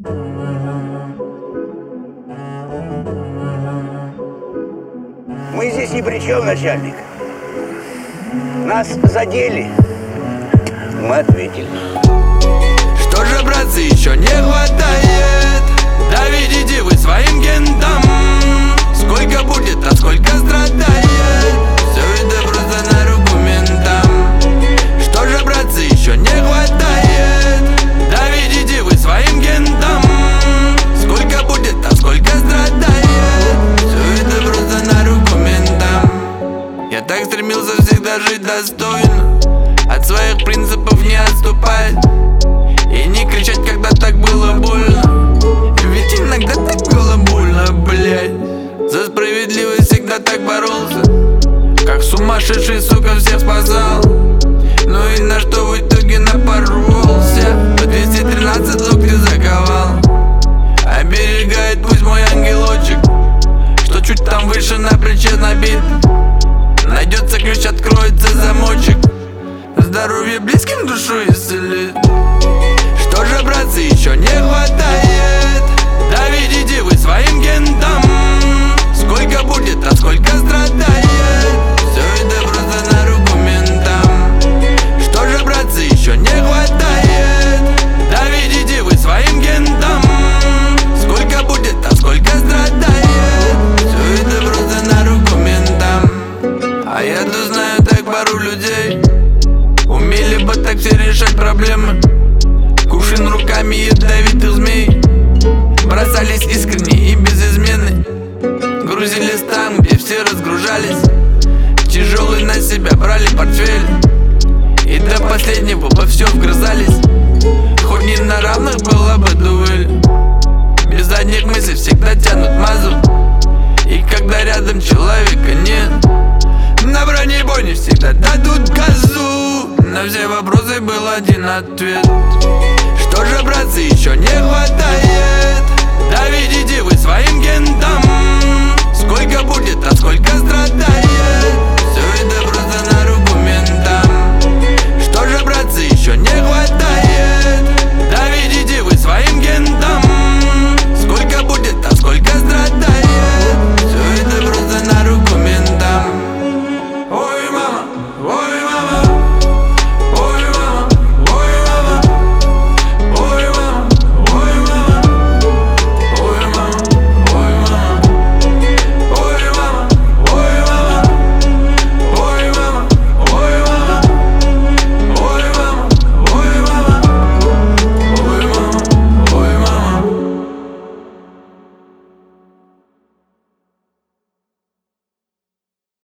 Мы здесь ни при чем, начальник. Нас задели, мы ответили. Что же, братцы, еще не хватает? Доведите вы своим гентам. Сколько будет, а сколько страдает? Все это просто на руку ментам. Что же, братцы, еще не хватает? Доведите вы своим гентам. Сколько будет, а сколько страдает? Все это просто на руку ментам. Я так стремился всегда жить достойно, от своих принципов не отступать и не кричать, когда так было больно. Ведь иногда так было больно, блядь. За справедливость всегда так боролся, как сумасшедший, сука, всех спасал. Ну и на что в итоге напоролся? По 213 локти заковал. Оберегает пусть мой ангелочек, что чуть там выше на плече набит. Найдется ключ, откроется замочек, здоровье близким душу исцелит. Что же, братцы, еще не хватает? Доведите вы своим гентам. Сколько будет, а сколько страдает? Все это просто на руку ментам. Что же, братцы, еще не хватает? Доведите вы своим гентам. Сколько будет, а сколько страдает? Все это просто на руку ментам. А я-то знаю так пару людей, умели бы так все решать проблемы. Кувшин руками ядовитых змей, бросались искренне и без измены. Грузились там, где все разгружались, тяжелый на себя брали портфель, и до последнего во все вгрызались. Хоть не на равных была бы дуэль, без задних мыслей всегда тянут мазу. И когда рядом человека нет, на бронебойне всегда дадут газу. На все вопросы был один ответ. Что же, братцы,